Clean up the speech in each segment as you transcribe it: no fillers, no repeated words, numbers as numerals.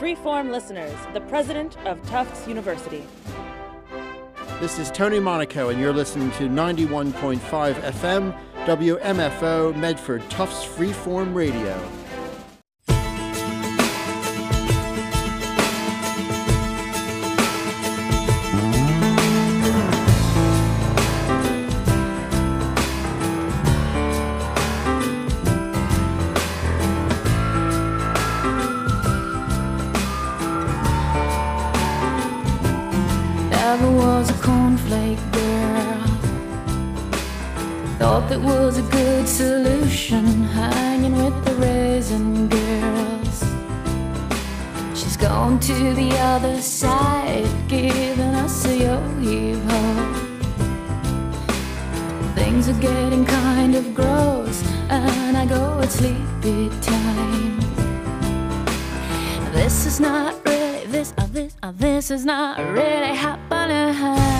Freeform listeners, the president of Tufts University. This is Tony Monaco, and you're listening to 91.5 FM, WMFO, Medford, Tufts Freeform Radio. Never was a cornflake girl. Thought that was a good solution, hanging with the raisin girls. She's gone to the other side, giving us a yo-yo. Things are getting kind of gross, and I go at sleepy time. This is not really, this is not really happening.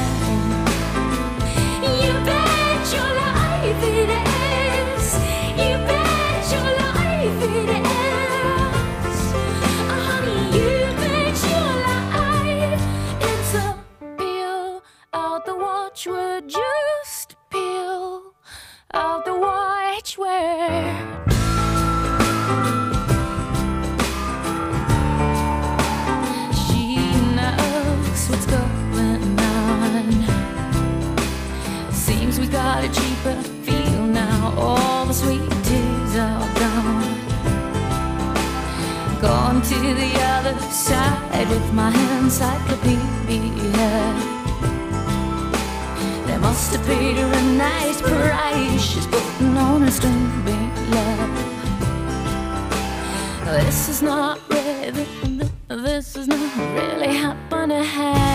You bet your life it is. You bet your life it is. Honey, you bet your life it's a peel out the watchword. Just peel out the watchword. What's going on? Seems we got a cheaper feel now. All the sweet teas are gone. Gone to the other side with my encyclopedia. They must have paid her a nice price. She's putting on a string love. This is not really, this is not really happening.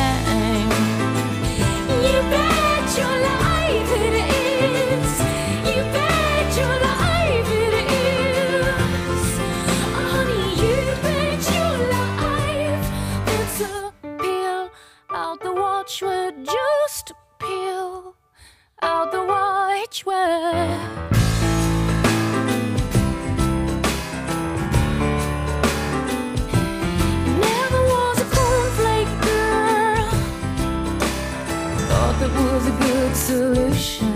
You bet your life it is. You bet your life it is. Honey, you bet your life it's a peel out the watchword. Just peel out the watchword. That was a good solution.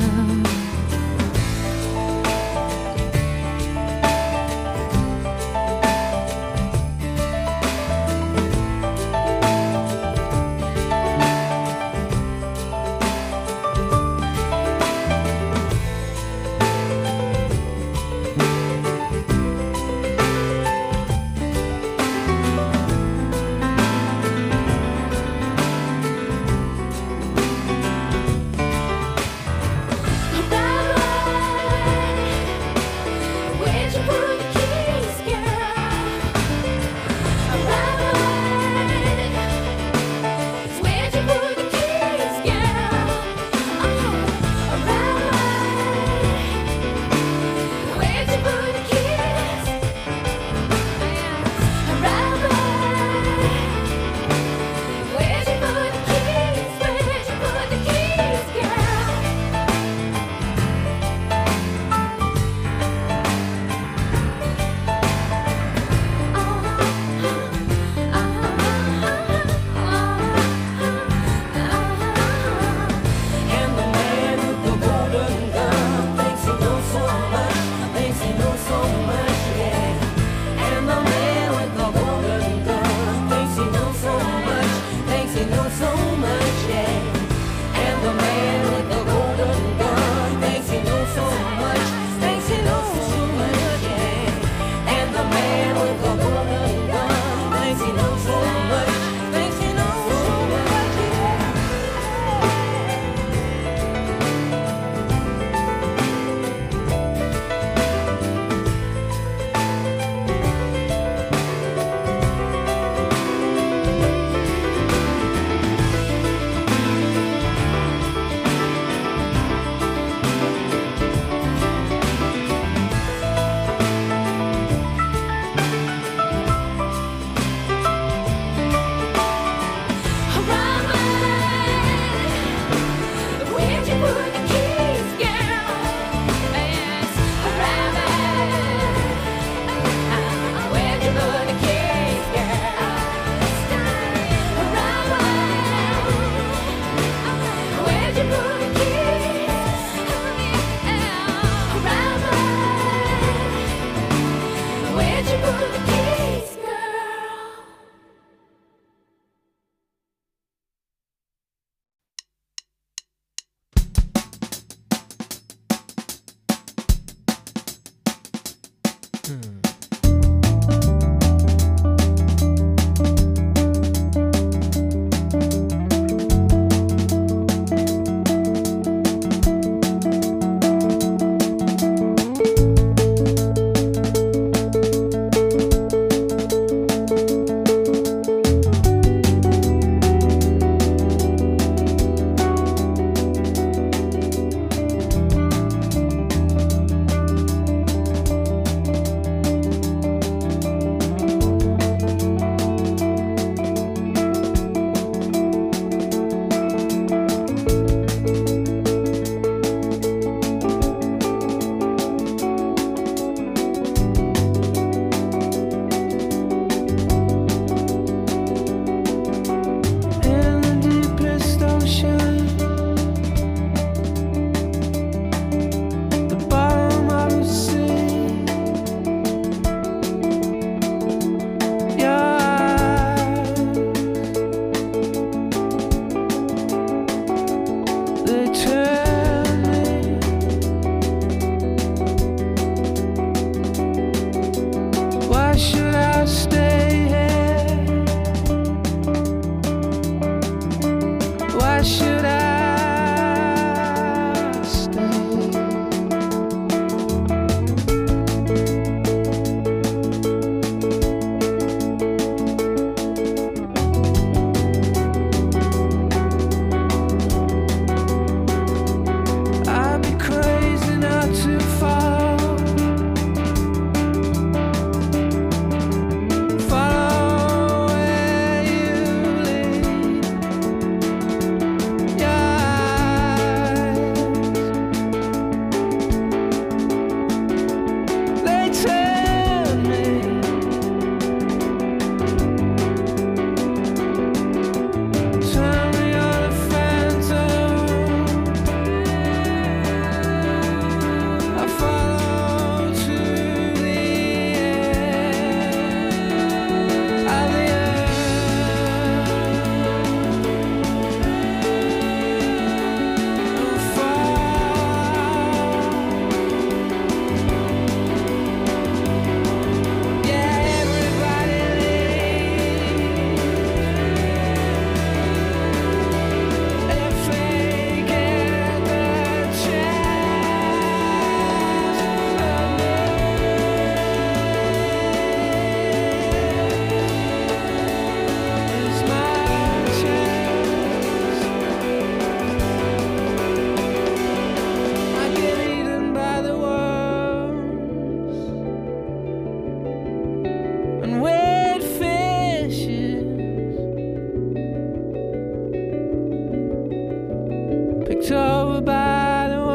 over by the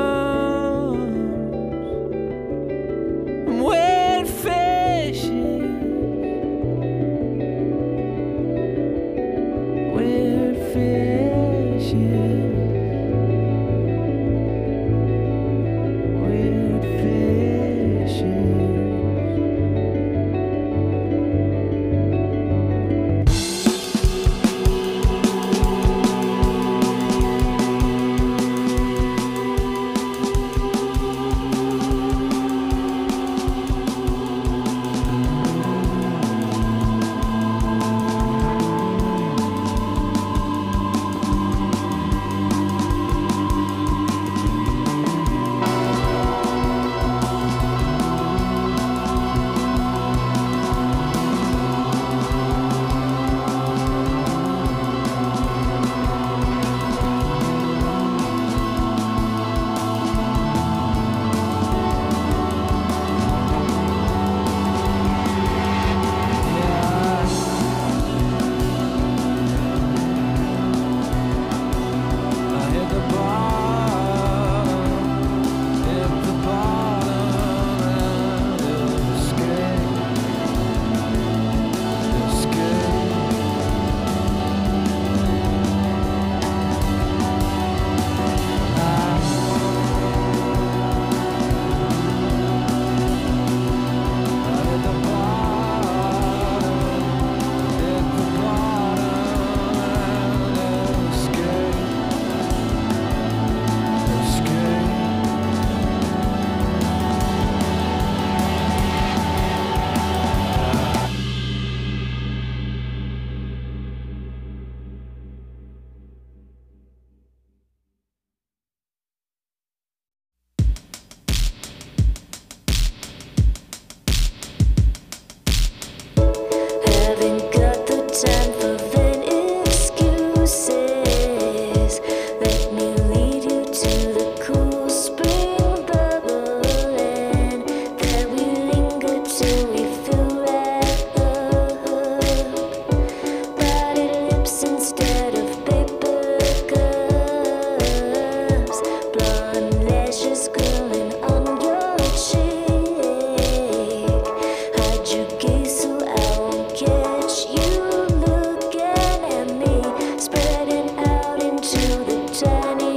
worms. I'm wet fishing. Weird fishing. Weird fishing. Haven't got the time for vain excuses. Let me lead you to the cool spring bubble, and there we linger till we feel wrapped up. Body lips instead of paper cups. Blonde lashes curling on your cheek. Hide your gaze so I won't catch you looking at me, spreading out into the tiny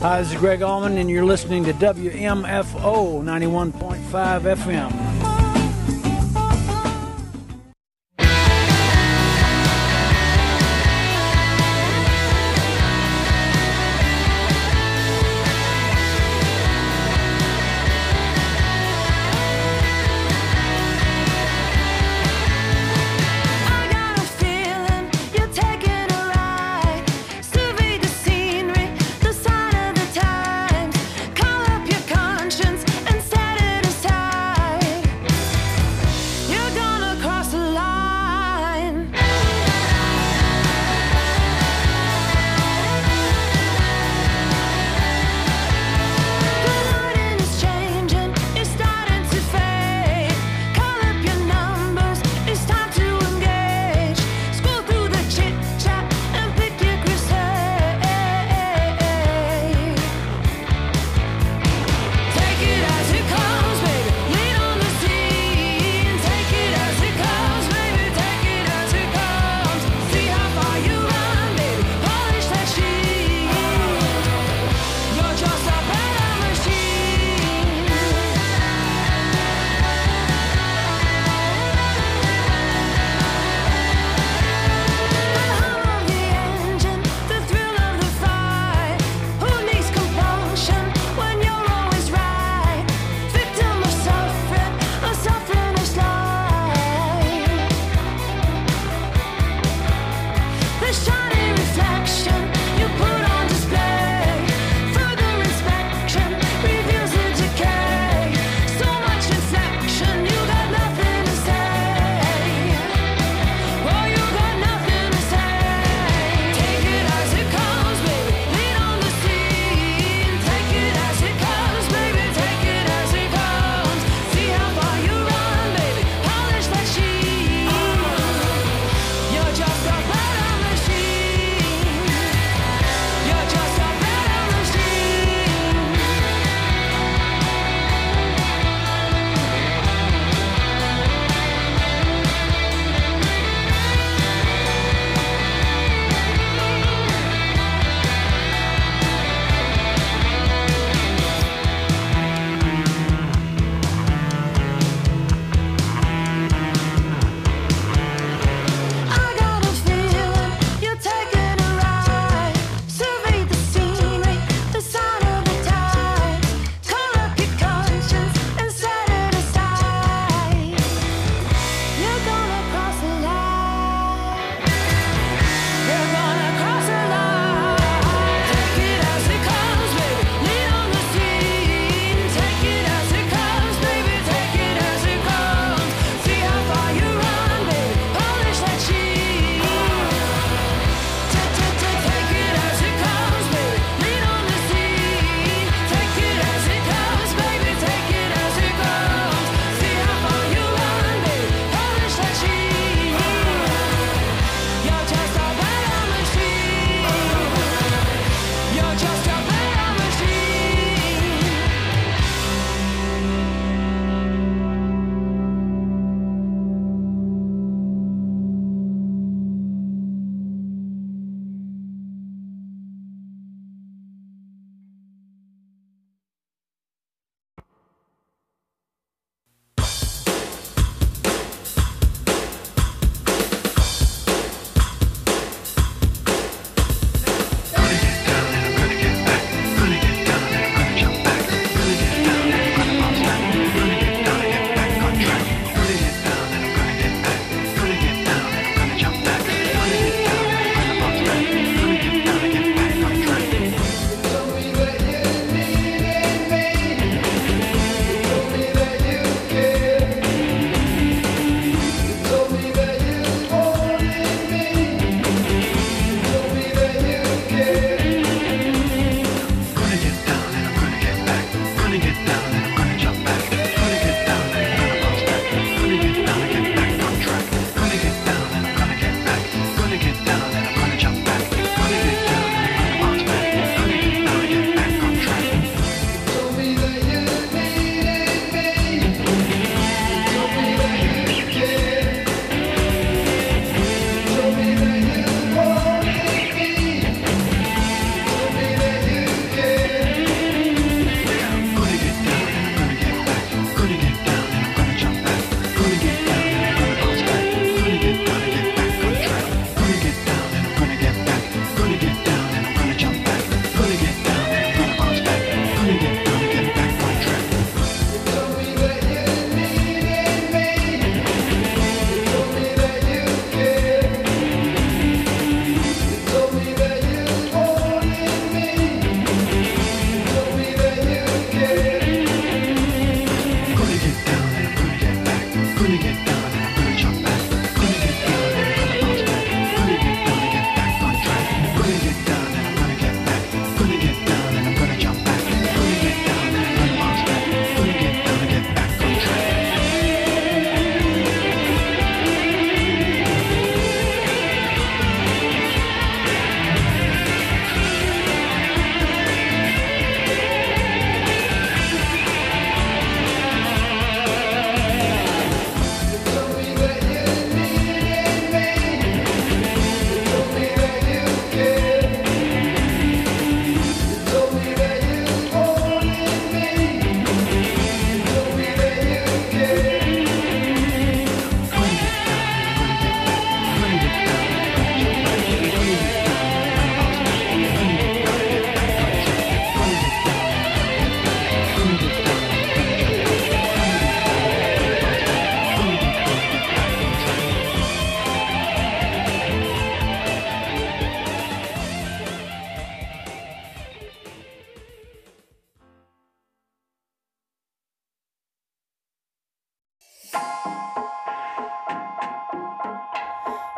Hi, this is Greg Allman, and you're listening to WMFO 91.5 FM. Conscience and set it aside.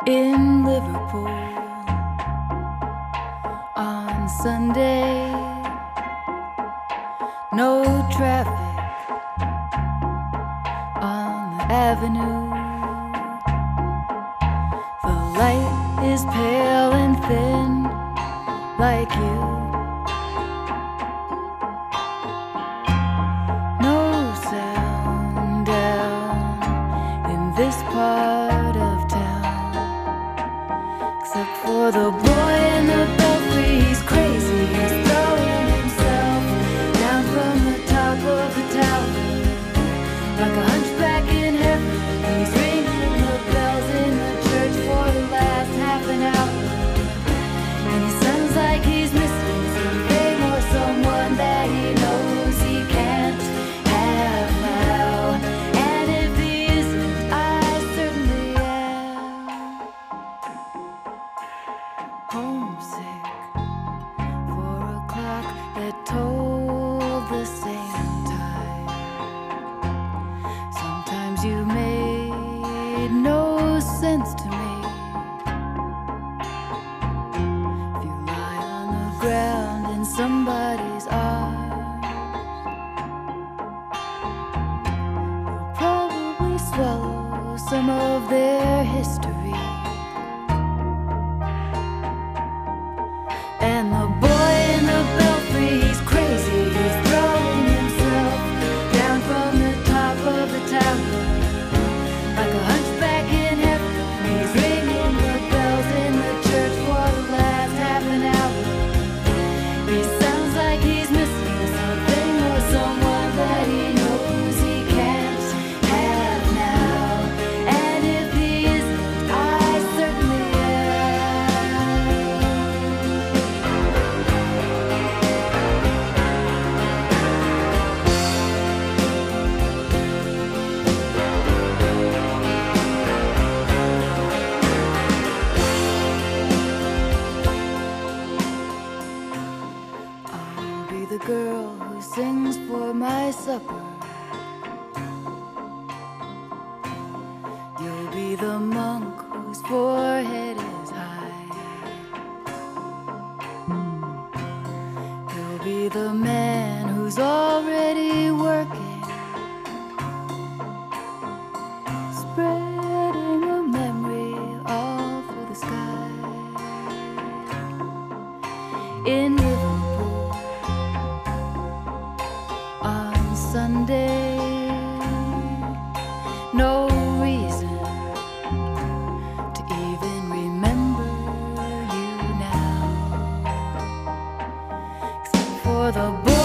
in Liverpool on Sunday. No traffic on the avenue. The light is pale and thin like you. No sound down in this part of town, except for the boy in the belfry. He's crazy, he's throwing himself down from the top of the tower like a hunchback in heaven. He's ringing the bells in the church for the last half an hour, and he sounds like he's missing something or someone that he knows he can't have now. And if he isn't, I certainly am homesick for a clock that told the same time. Sometimes you made no sense to me. If you lie on the ground in somebody's arms, you'll probably swallow some of their history. And the boy in the belfry, he's crazy, he's throwing himself down from the top of the tower like a hunchback in heaven. He's ringing the bells in the church for the last half an hour. He sounds like he's missing something or someone that he knows he can't have now. And if he isn't, I certainly am. I'll be the girl who sings for my supper. You'll be the monk whose forehead is high. You'll be the man who's already working, spreading a memory all through the sky. In Liverpool on Sunday, no reason to even remember you now, except for the boy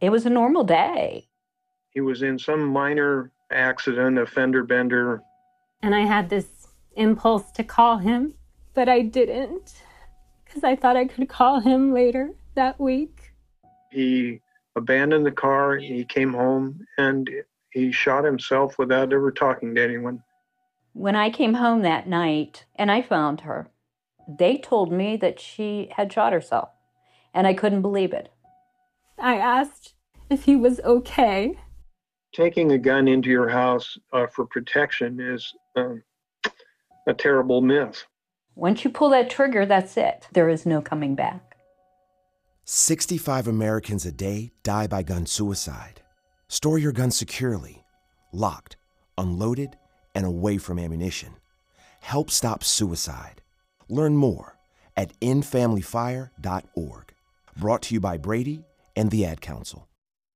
It was a normal day. He was in some minor accident, a fender bender. And I had this impulse to call him, but I didn't, because I thought I could call him later that week. He abandoned the car, he came home, and he shot himself without ever talking to anyone. When I came home that night and I found her, they told me that she had shot herself, and I couldn't believe it. I asked if he was okay. Taking a gun into your house for protection is a terrible myth. Once you pull that trigger, that's it. There is no coming back. 65 Americans a day die by gun suicide. Store your gun securely, locked, unloaded, and away from ammunition. Help stop suicide. Learn more at endfamilyfire.org. Brought to you by Brady and the Ad Council.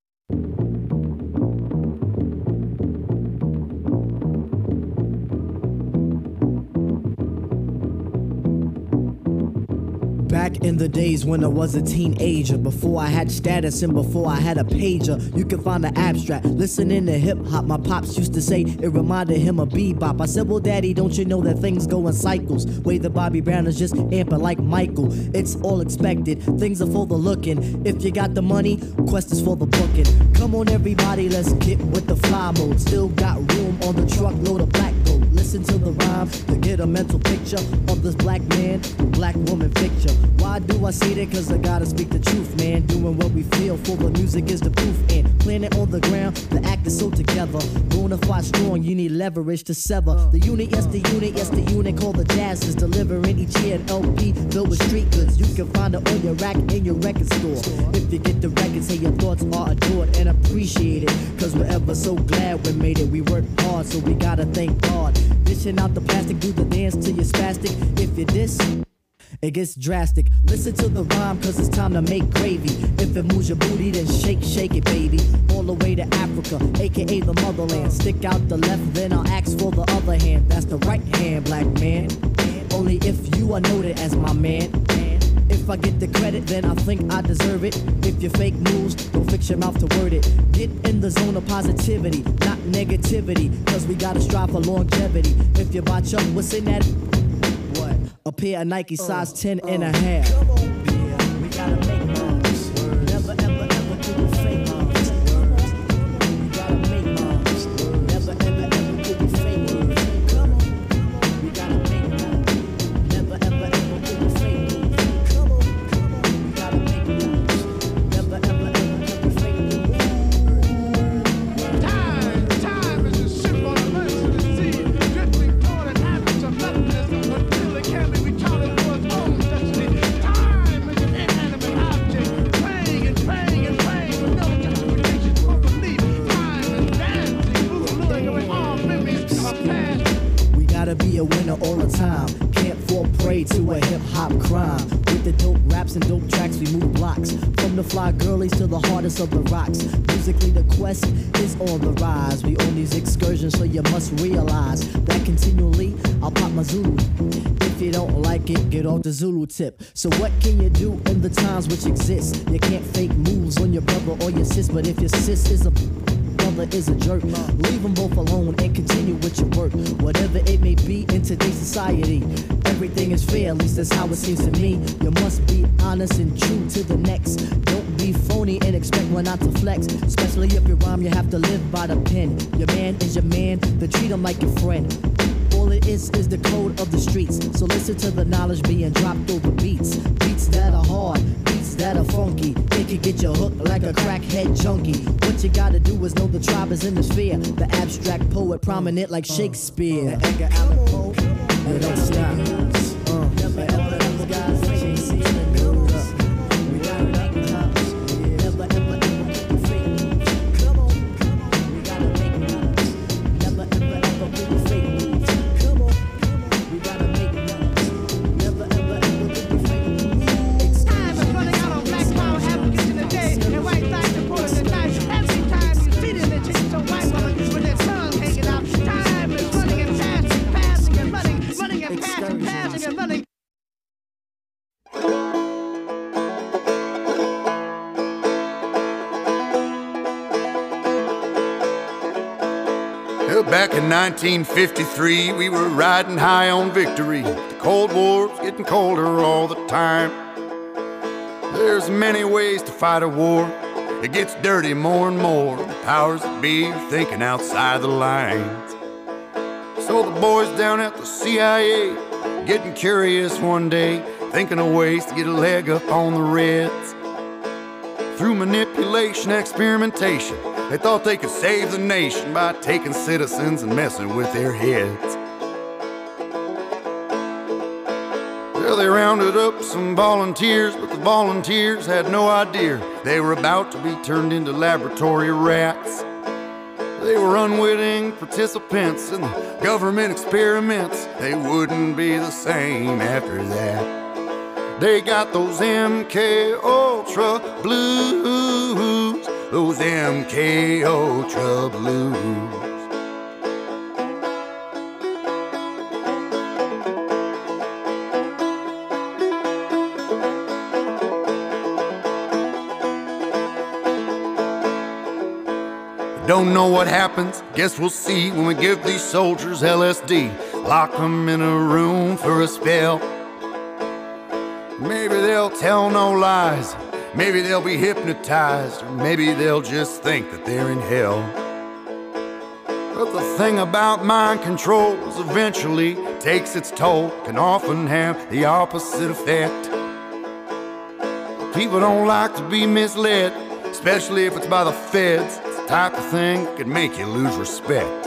Back in the days when I was a teenager, before I had status and before I had a pager, you can find the abstract. Listening to hip hop, my pops used to say it reminded him of bebop. I said, well, daddy, don't you know that things go in cycles? Way the Bobby Brown is just amping like Michael. It's all expected, things are for the looking. If you got the money, quest is for the booking. Come on, everybody, let's get with the fly mode. Still got room on the truckload of black gold. Listen to the rhyme to get a mental picture of this black man, black woman picture. Why do I say that? Cause I gotta speak the truth, man. Doing what we feel for the music is the proof. And planet on the ground, the act is so together. Bonafide strong, you need leverage to sever. The unit, yes, the unit called the Jazz is delivering each year an LP filled with street goods. You can find it on your rack in your record store. If you get the record, say your thoughts are adored and appreciated. Cause we're ever so glad we made it. We worked hard, so we gotta thank God. Dishing out the plastic, do the dance till you're spastic. If you diss, it gets drastic. Listen to the rhyme, cause it's time to make gravy. If it moves your booty, then shake, shake it, baby. All the way to Africa, aka the motherland. Stick out the left, then I'll ask for the other hand. That's the right hand, black man. Only if you are noted as my man. If I get the credit, then I think I deserve it. If you fake moves, don't fix your mouth to word it. Get in the zone of positivity, not negativity. Cause we gotta strive for longevity. If you botch up, what's in that? What? A pair of Nike size 10 and a half. Come on, yeah, we gotta make moves. Never, ever, ever do the fake moves. We gotta make moves. Never, ever, ever do the fake moves. Come on, we gotta make moves. Never, ever, ever do the fake moves. Come on, we gotta make moves. Never, ever, ever do the fake moves. Time is a symbol of mercy to see, drifting toward an habit of nothingness until it can be retarded for its own destiny. Time is an inanimate object, praying and praying and praying with no justification for belief. Time is dancing, moving away all memories of past. We gotta be a winner all the time. Can't fall prey to a hip-hop crime. With the dope raps and dope tracks, we move blocks. From the fly girlies to the hardest of the rocks. Musically, the quest is on the rise. We on these excursions, so you must realize that continually, I'll pop my Zulu. If you don't like it, get off the Zulu tip. So what can you do in the times which exist? You can't fake moves on your brother or your sis, but if your sis is a brother is a jerk, leave them both alone and continue with your work. Whatever it may be in today's society, everything is fair, at least that's how it seems to me. You must be honest and true to the next. Don't be phony and expect one not to flex. Especially if you rhyme, you have to live by the pen. Your man is your man, then treat him like your friend. All it is the code of the streets. So listen to the knowledge being dropped over beats. Beats that are hard, beats that are funky. It can get you hooked like a crackhead junkie. What you gotta do is know the tribe is in the sphere. The abstract poet prominent like Shakespeare. Edgar Allan Poe, and don't stop. Never ever ever gotta chase it. We gotta make moves. Never ever ever do the fake moves. Come on, we gotta make moves. Never ever ever do the fake moves. Come on, we gotta make moves. Never ever ever do the fake moves. Time is running out on black power advocates today, and white thought supporters tonight. Every time you see them, they take some white woman with their tongue hanging out. Time is running and passing and running and passing and passing. Well, back in 1953, we were riding high on victory. The Cold War's getting colder all the time. There's many ways to fight a war. It gets dirty more and more. The powers that be are thinking outside the lines. So the boys down at the CIA getting curious one day, thinking of ways to get a leg up on the Reds. Through manipulation, experimentation, they thought they could save the nation by taking citizens and messing with their heads. Well, they rounded up some volunteers, but the volunteers had no idea they were about to be turned into laboratory rats. They were unwitting participants in the government experiments. They wouldn't be the same after that. They got those MK Ultra blues, those MK Ultra blues. Don't know what happens, guess we'll see when we give these soldiers LSD. Lock them in a room for a spell. Maybe they'll tell no lies, maybe they'll be hypnotized, or maybe they'll just think that they're in hell. But the thing about mind control is eventually takes its toll, can often have the opposite effect. People don't like to be misled, especially if it's by the feds. It's the type of thing that could make you lose respect.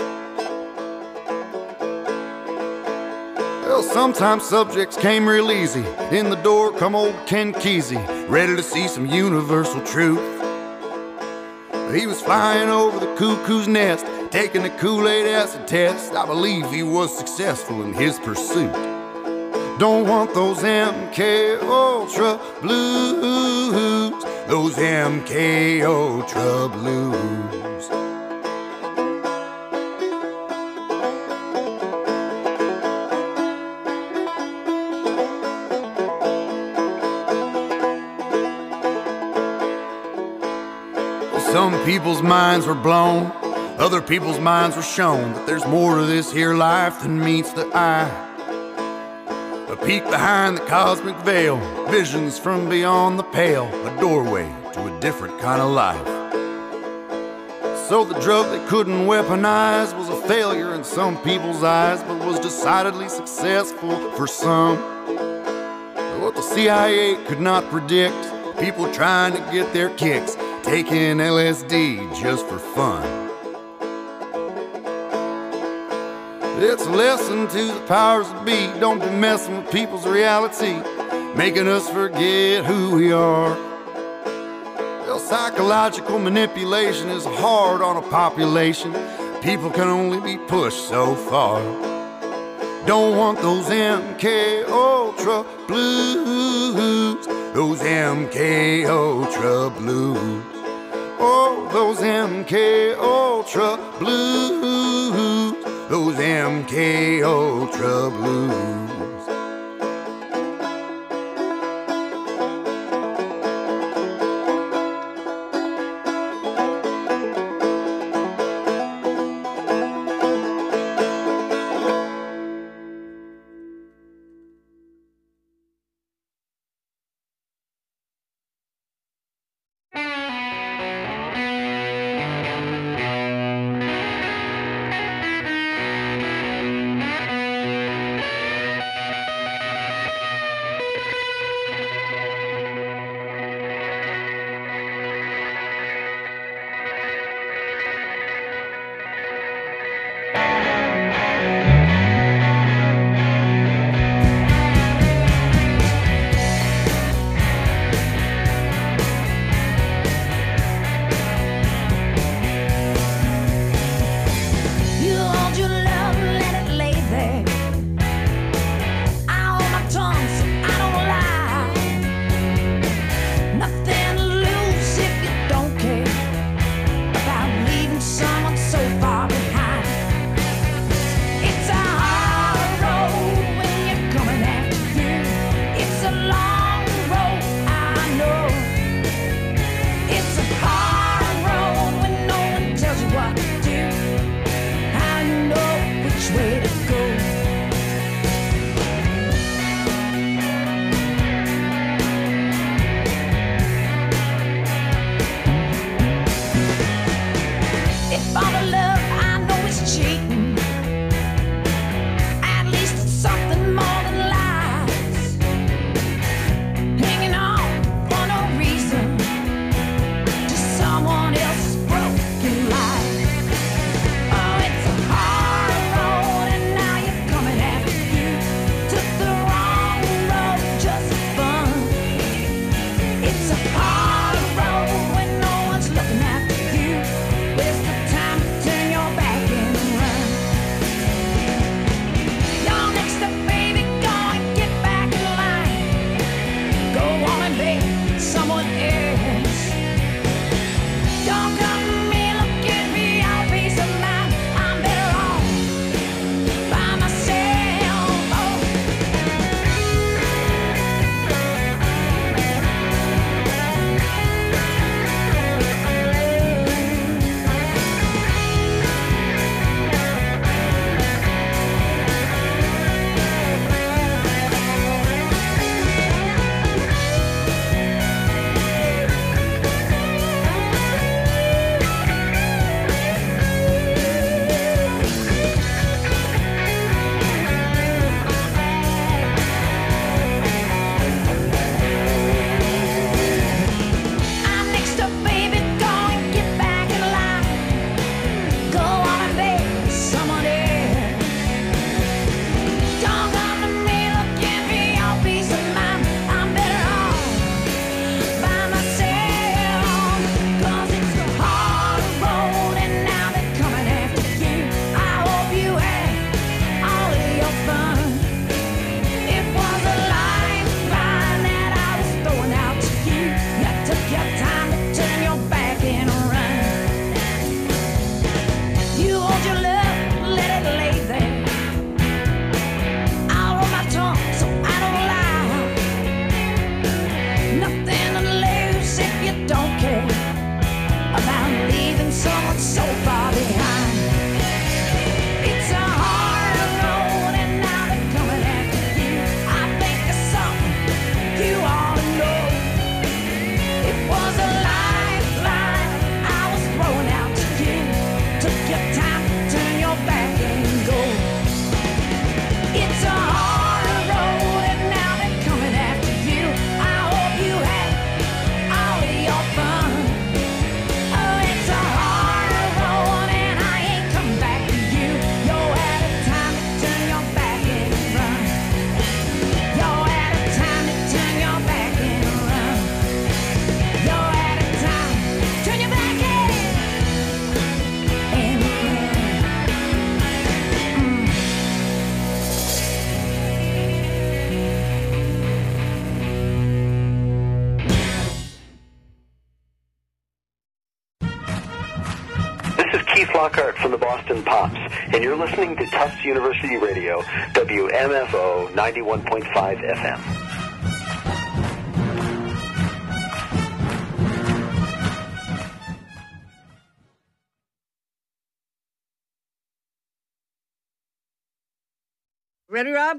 Well, sometimes subjects came real easy. In the door come old Ken Kesey, ready to see some universal truth. He was flying over the cuckoo's nest, taking the Kool-Aid acid test. I believe he was successful in his pursuit. Don't want those MK Ultra blues, those MK Ultra blues. Some people's minds were blown, other people's minds were shown that there's more to this here life than meets the eye. A peek behind the cosmic veil, visions from beyond the pale, a doorway to a different kind of life. So the drug they couldn't weaponize was a failure in some people's eyes, but was decidedly successful for some. What the CIA could not predict, people trying to get their kicks, taking LSD just for fun. It's a lesson to the powers that be. Don't be messing with people's reality, making us forget who we are. Well, psychological manipulation is hard on a population. People can only be pushed so far. Don't want those MK Ultra blues, those MK Ultra blues. Oh, those MK Ultra blues, those MK Ultra blues. Flockhart from the Boston Pops, and you're listening to Tufts University Radio, WMFO 91.5 FM. Ready, Rob?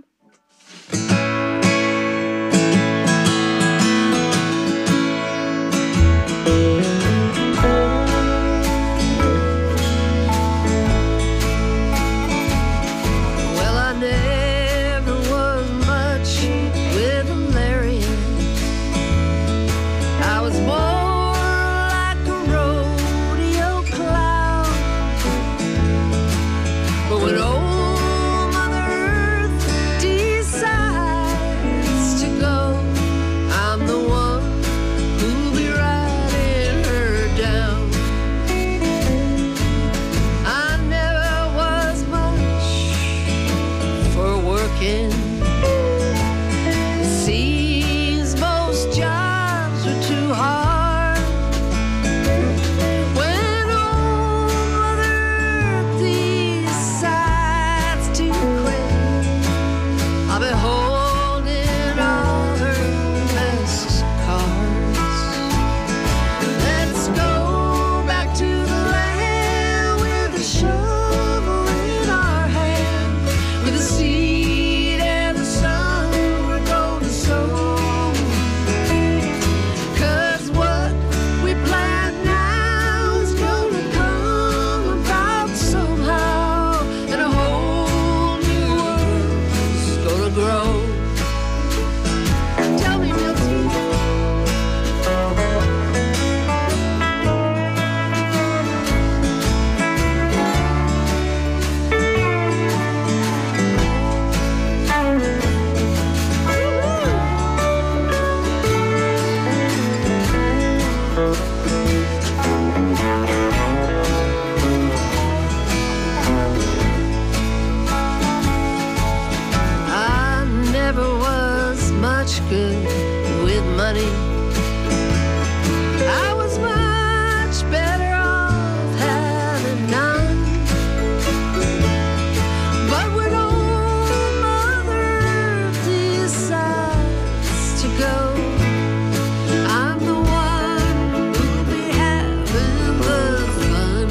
Well, I never was much with a Lariat. I was more like a rodeo clown. But when old Mother Earth decides to go, I'm the one who'll be riding her down. I never was much for working. It seems most jobs are too hard. When old Mother Earth decides to quit, I'll be holding all her best cards. Let's go back to the land with a shovel in our hand, with a seed and the sun we're gonna sow. 'Cause what we plant now is gonna come about somehow, and a whole new world's gonna grow. Tell me, Milty. I never was much good with money. I was much better off having none. But when old Mother Earth decides to go, I'm the one who'll be having the fun.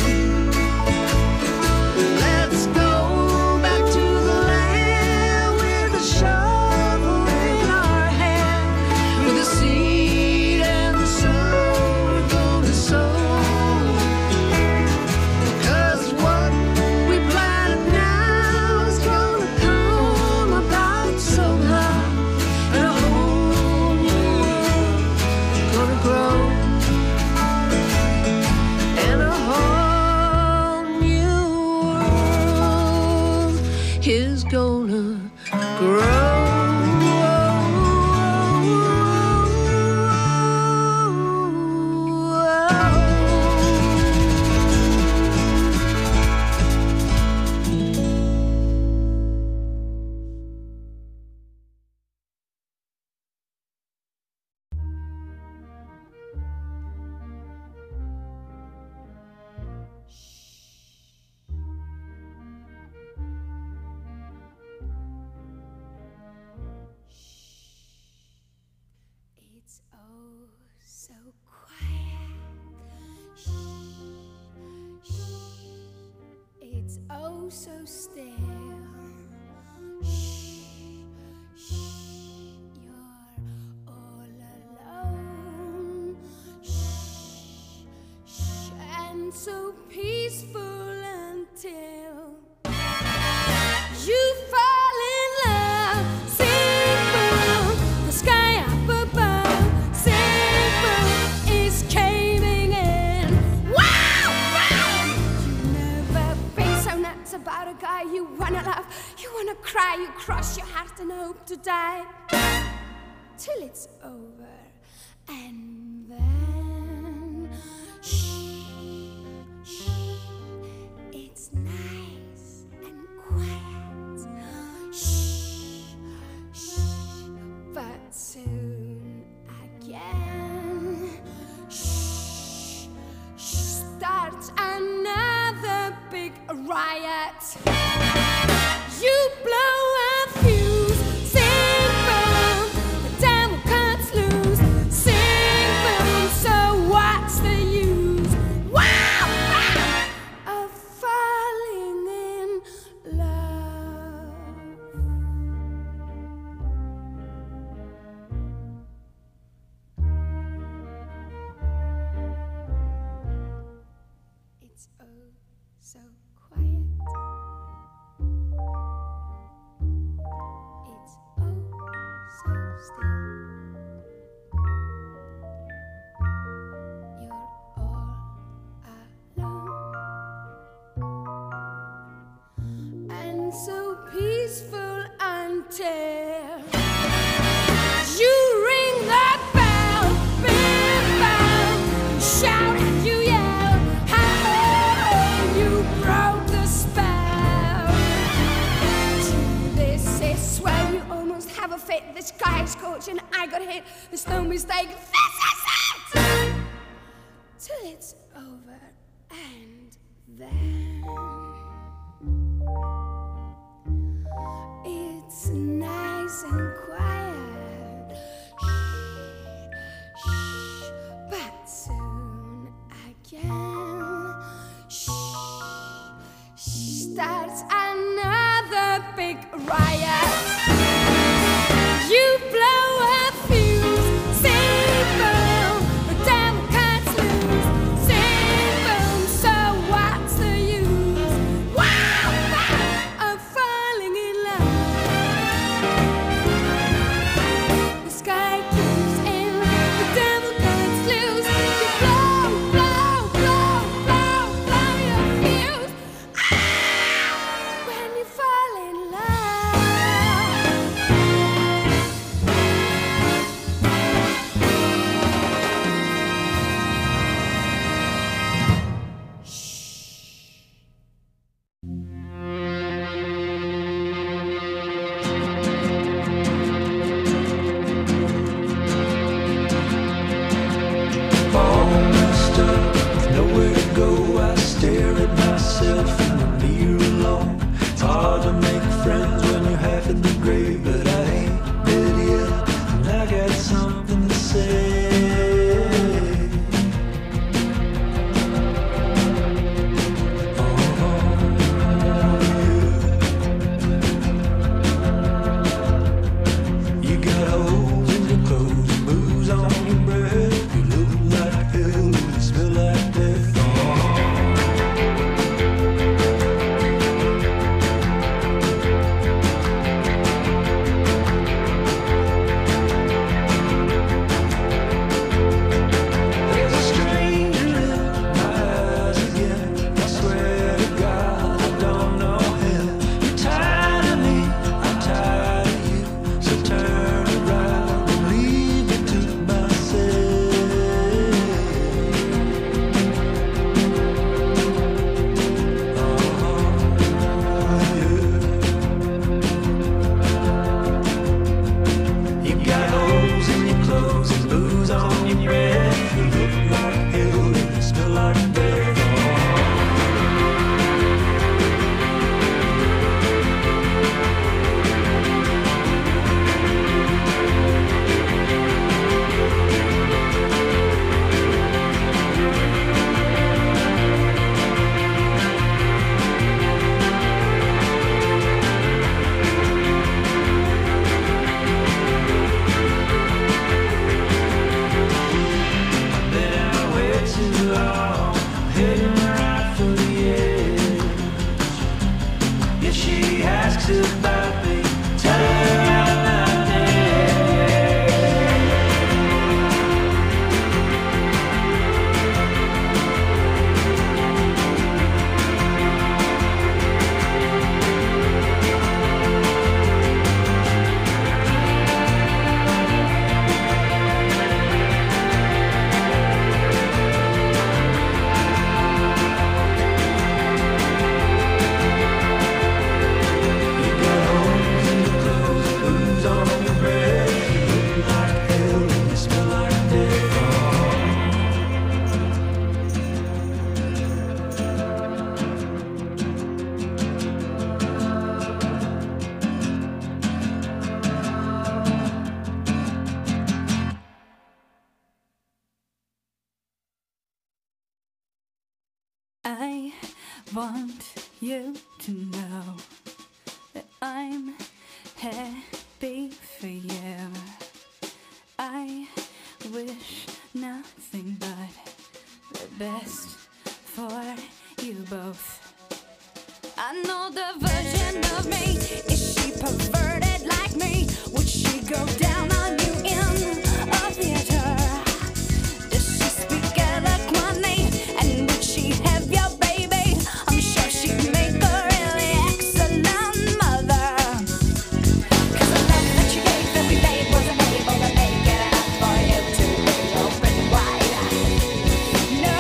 Let's go back to the land with a shovel in our hand, with a seed and the sun we're gonna sow. 'Cause what we plant now is gonna come about somehow, and a whole new world gonna grow, and a whole new world is gonna grow. It's oh so quiet. Shh, shh. It's oh so still. Shh, shh. You're all alone. Shh, shh. And so peaceful until you fall in love. Simple, the sky up above. Simple is caving in. Wow, wow! You never been so nuts about a guy you wanna love. You wanna cry, you cross your heart and hope to die till it's over. And then shh, shh. It's nice and quiet. Shh, shh. But soon again, shh, shh. Starts another riots. You blow a fuse, sing boom, the devil cuts loose, sing boom, so what's the use? Wow, wow, of falling in love. It's oh so quiet. It's oh so still. You're all alone and so peaceful until you ring that bell, big bell, shout and you yell, how you broke the spell. To this is where you almost have a fit. The sky is scorching, I got hit. There's no mistake. This is it. Till it's over and then it's nice and quiet. Shh, shh, but soon again, shh, starts another big riot. You blow a fuse, sing boom, the devil cuts loose, sing boom, so what's the use? Wow, wow, of falling in love. The sky keeps in, the devil cuts loose, you blow, blow, blow, blow, blow your fuse. Ah, when you fall in love. All messed up, with nowhere to go. I stare at myself in the mirror alone. It's hard to make friends when you're half in the grave, but I ain't dead yet, and I got something to say. You got holes in your clothes, booze on your breath. You look like hell, you smell like death. There's a stranger in my eyes again. I swear to God, I don't know him. You're tired of me, I'm tired of you. So turn around and leave me to myself. You got holes in your clothes and booze on your breath. You look like hell and you smell like death. Been out way too long, heading right for the edge. If she asks about me, tell her I'm not dead. I want you to know that I'm happy for you. I wish nothing but the best for you both. I know the version of me. Is she perverted like me? Would she go down on you in a theater? Does she speak eloquently? And would she have your baby? I'm sure she'd make a really excellent mother. 'Cause the love that you gave every day wasn't able to make it enough for you to be open wide. No.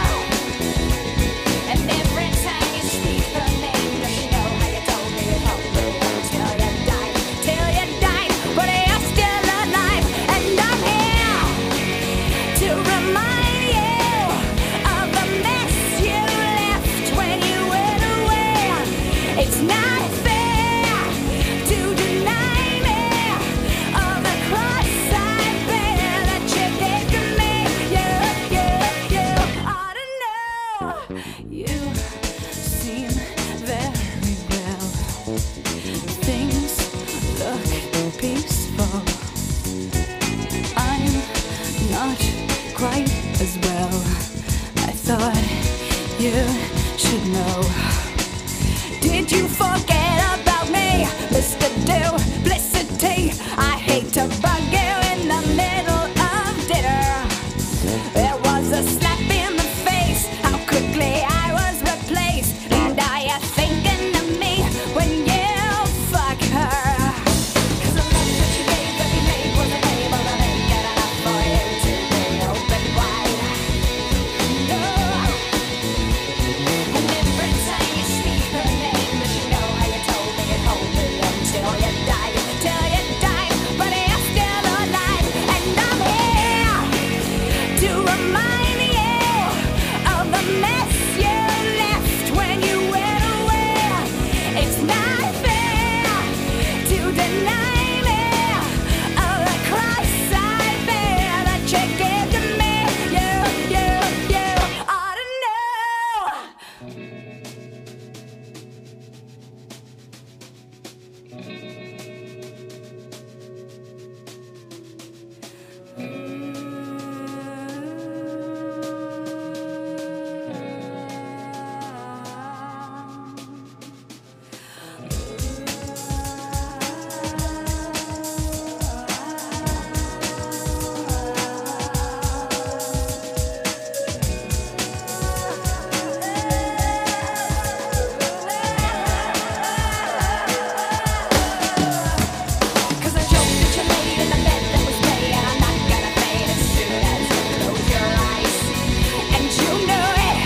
And every time you speak her name, does she know how you told me you loved me until you died? Till you died, but you're still alive. And I'm here to remind you of the mess you left when you went away. It's not fair to deny me of the cross I bear that you gave to me. You ought to know. You seem very well. Things look peaceful. I'm not quite as well. I thought you should know. Did you forget about me, Mr. Duplicity? I hate to bug you in the middle of dinner. There was a slap in the face, how quickly I was replaced. And are you thinking of me when you fuck her? 'Cause the love that you gave every day wasn't able to make it enough for you to be open wide. No. And every time you speak her name, does she know how you told me you'd hold me until you died? Till you died, but you're still alive. And I'm here to remind you of the mess you left when you went away. It's not fair to deny me of the cross I bear that you gave to me. You ought to know. Cause I joked that you laid in the bed that was made, and I'm not gonna fade as soon as you close your eyes. And you know it.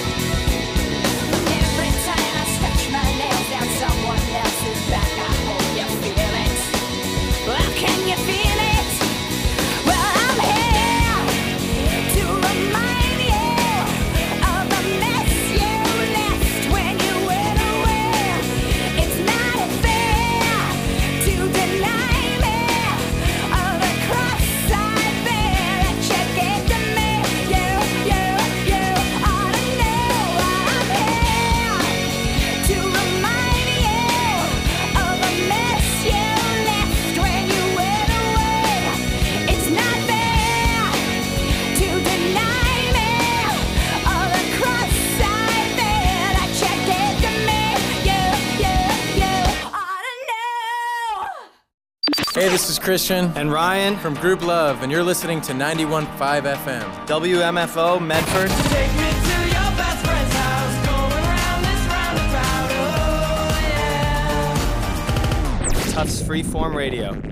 Every time I stretch my nails down someone else's back, I hope you feel it. Well, can you feel it? Well, I'm here to remind you of the mess you left when you went away. It's not fair to deny me of the cross I bear that you gave to me. You ought to know. I'm here to remind you of the mess you left when you went away. It's not fair to deny me of the cross I bear that you gave to me. You ought to know. Hey, this is Christian and Ryan from Group Love, and you're listening to 91.5 FM. WMFO Medford. Take me to your best friend's house, going round this roundabout, oh yeah. Tufts Freeform Radio.